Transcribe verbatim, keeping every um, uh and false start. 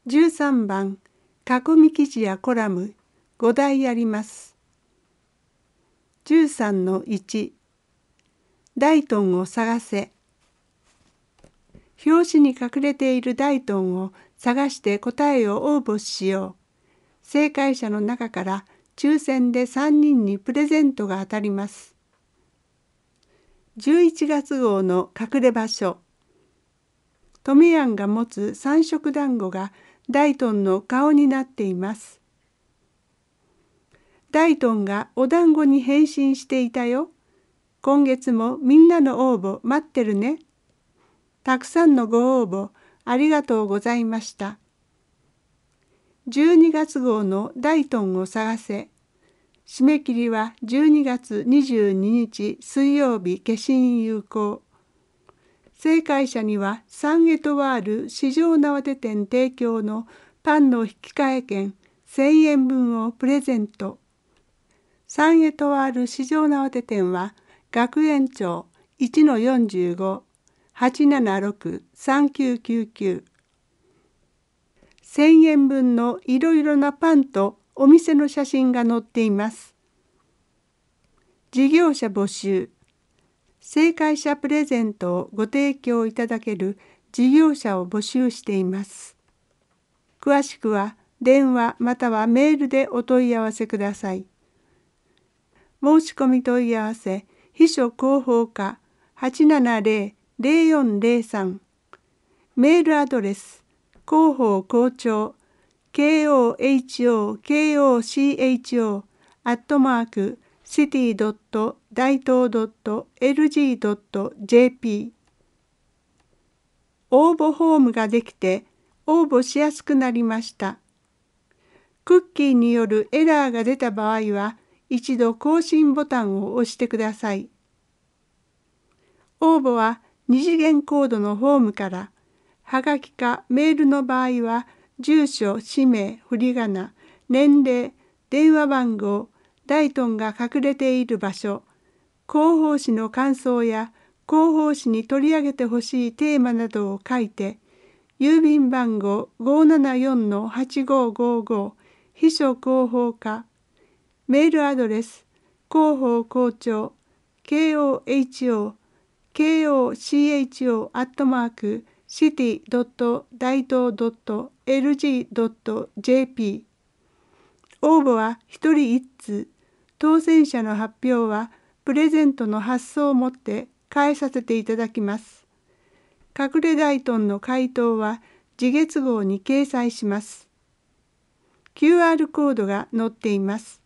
じゅうさんばん、囲み記事やコラムごだいあります。じゅうさんのいち、大頓を探せ。表紙に隠れている大頓を探して答えを応募しよう。正解者の中から抽選でさんにんにプレゼントが当たります。じゅういちがつ号の隠れ場所。トメヤンが持つ三色団子が大頓の顔になっています。大頓がお団子に変身していたよ。今月もみんなの応募待ってるね。たくさんのご応募ありがとうございました。じゅうにがつ号の大頓を探せ。締め切りはじゅうにがつにじゅうににち水曜日消印有効。正解者にはサンエトワール市場縄手店提供のパンの引換券せんえんぶんをプレゼント。サンエトワール市場縄手店は学園町 いちのよんじゅうご はちななろく さんきゅうきゅうきゅう。せんえんぶんのいろいろなパンとお店の写真が載っています。事業者募集。正解者プレゼントをご提供いただける事業者を募集しています。詳しくは電話またはメールでお問い合わせください。申し込み問い合わせ、秘書広報課 はちななゼロ ゼロよんゼロさん。メールアドレス、広報校長、コホコ アットマーク、シティ ドット 大東 ドット エルジー ドット ジェーピー。応募フォームができて応募しやすくなりました。クッキーによるエラーが出た場合は、一度更新ボタンを押してください。応募は二次元コードのフォームから、はがきかメールの場合は、住所、氏名、振り仮名、年齢、電話番号、大頓が隠れている場所、広報誌の感想や広報誌に取り上げてほしいテーマなどを書いて、郵便番号 ごーななよんのはちごーごーごー、秘書広報課、メールアドレス、広報校長、コホコ アットマーク、シティ ドット 大東 ドット エルジー ドット ジェーピー。応募はひとりいっつう、当選者の発表はプレゼントの発送をもって返させていただきます。隠れ大頓の回答は次月号に掲載します。キューアール コードが載っています。